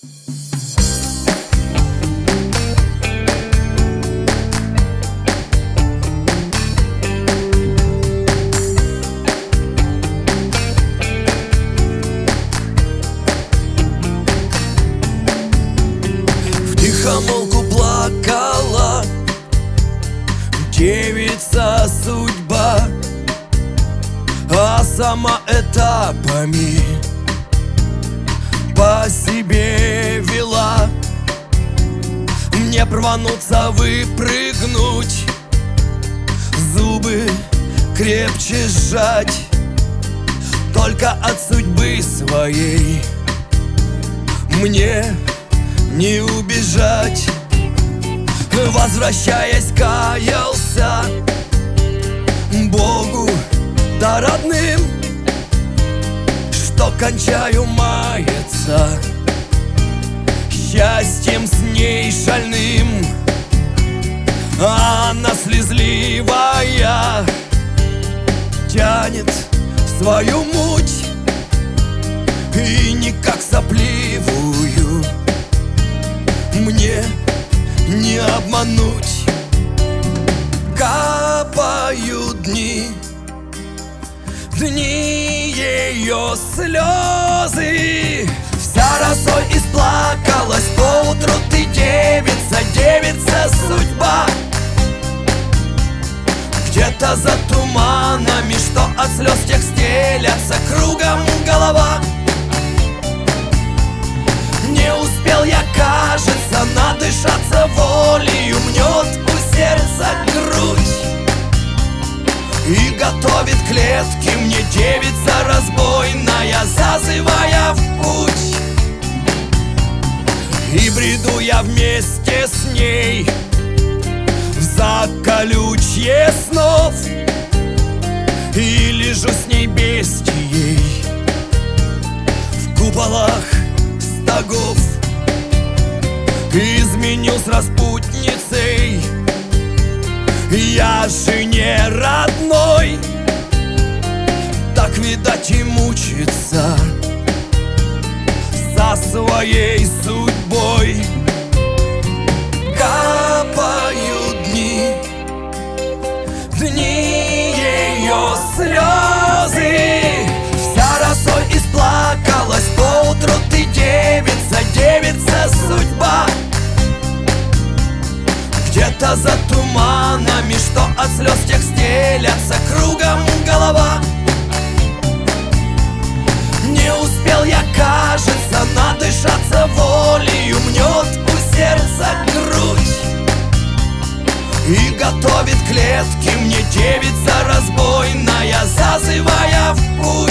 Втихомолку плакала девица судьба, а сама этапами по себе вела. Мне рвануться, выпрыгнуть, зубы крепче сжать, только от судьбы своей мне не убежать. Возвращаясь, каялся Богу да родным, что кончаю маяться счастьем с ней шальным. А она слезливая тянет в свою муть, и никак сопливую мне не обмануть. Капают дни, дни ее слезы. Вся росой исплакалась, поутру ты девица, девица судьба. Где-то за туманами, что от слез тех стелятся кругом голова. Не успел я, кажется, надышаться волею, мнет у сердца грудь и готовит клетки мне девица разбойная, зазывая в путь. И бреду я вместе с ней в заколючье снов, и лежу с ней бестией в куполах стогов. Изменю с распутницей я жене родной, так, видать, и мучиться со своей судьбой. Капают дни, дни ее слезы. Вся росой исплакалась, поутру ты девица, девица судьба. Где-то за туманами, что от слез тех стелятся кругом голова. Не успел я, кажется, надышаться волею, мнет у сердца грудь и готовит клетки мне девица разбойная, зазывая в путь.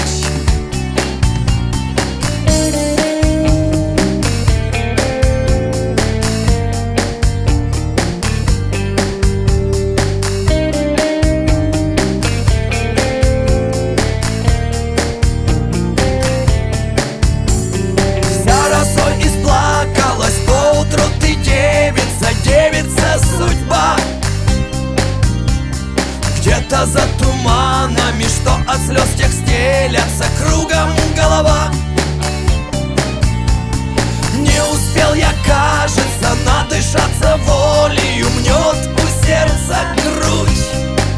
Где-то за туманами, что от слез тех стелятся кругом голова. Не успел я, кажется, надышаться волею, мнет у сердца грудь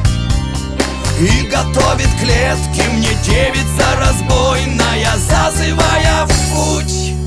и готовит клетки мне девица разбойная, зазывая в путь.